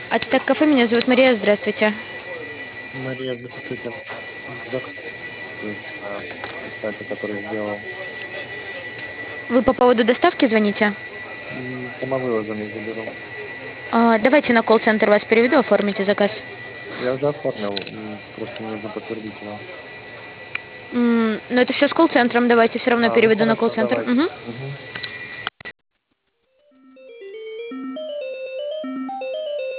Ацтек кафе, меня зовут Мария, здравствуйте. Мария, здравствуйте. Заказ на сайте, который сделал. Вы по поводу доставки звоните? Самовывозом я заберу. Давайте на колл-центр вас переведу, оформите заказ. Я уже оформил, просто мне нужно подтвердить его. Но это все с колл-центром, давайте все равно Ну переведу на хорошо, колл-центр. давайте. Мгм. Мгм.